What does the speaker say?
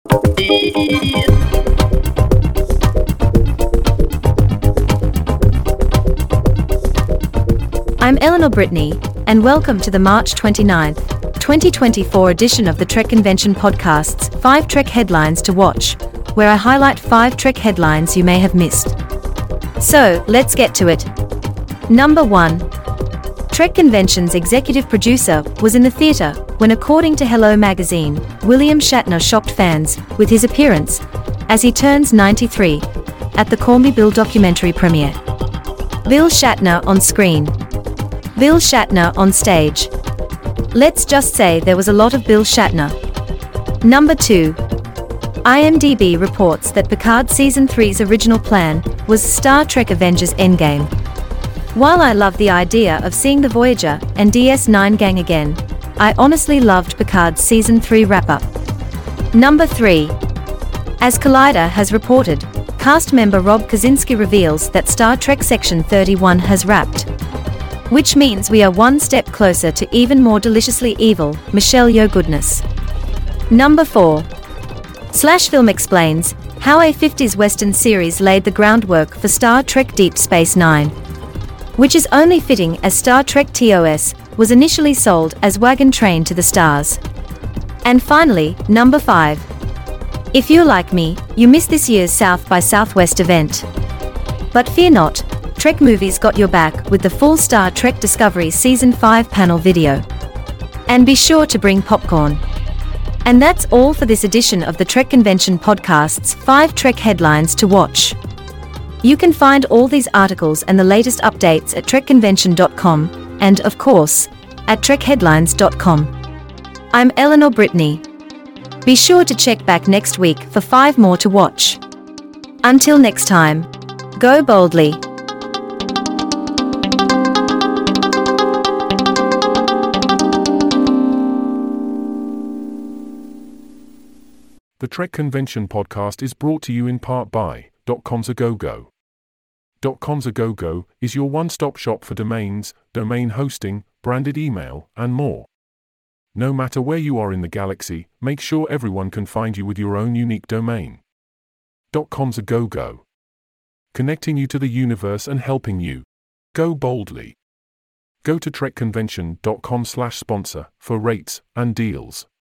I'm Eleanor Brittany, and welcome to the March 29th, 2024 edition of the Trek Convention Podcast's 5 Trek Headlines to Watch, where I highlight 5 Trek headlines you may have missed. So, let's get to it. Number 1. Trek Convention's executive producer was in the theater when, according to Hello Magazine, William Shatner shocked fans with his appearance as he turns 93 at the Call Me Bill documentary premiere. Bill Shatner on screen. Bill Shatner on stage. Let's just say there was a lot of Bill Shatner. Number 2. IMDb reports that Picard Season 3's original plan was Star Trek Avengers Endgame. While I love the idea of seeing the Voyager and DS9 gang again, I honestly loved Picard's Season 3 wrap-up. Number 3. As Collider has reported, cast member Rob Kaczynski reveals that Star Trek Section 31 has wrapped, which means we are one step closer to even more deliciously evil Michelle Yeoh goodness. Number 4. Slashfilm explains how a 50s Western series laid the groundwork for Star Trek Deep Space Nine, which is only fitting as Star Trek TOS was initially sold as Wagon Train to the Stars. And finally, number 5. If you're like me, you missed this year's South by Southwest event. But fear not, Trek Movies got your back with the full Star Trek Discovery Season 5 panel video. And be sure to bring popcorn. And that's all for this edition of the Trek Convention Podcast's 5 Trek Headlines to Watch. You can find all these articles and the latest updates at trekconvention.com and, of course, at trekheadlines.com. I'm Eleanor Brittany. Be sure to check back next week for 5 more to watch. Until next time, go boldly. The Trek Convention Podcast is brought to you in part by .com's A Go-Go. .com's A Go-Go is your one-stop shop for domains, domain hosting, branded email, and more. No matter where you are in the galaxy, make sure everyone can find you with your own unique domain. .com's A Go-Go. Connecting you to the universe and helping you go boldly. Go to trekconvention.com/sponsor for rates and deals.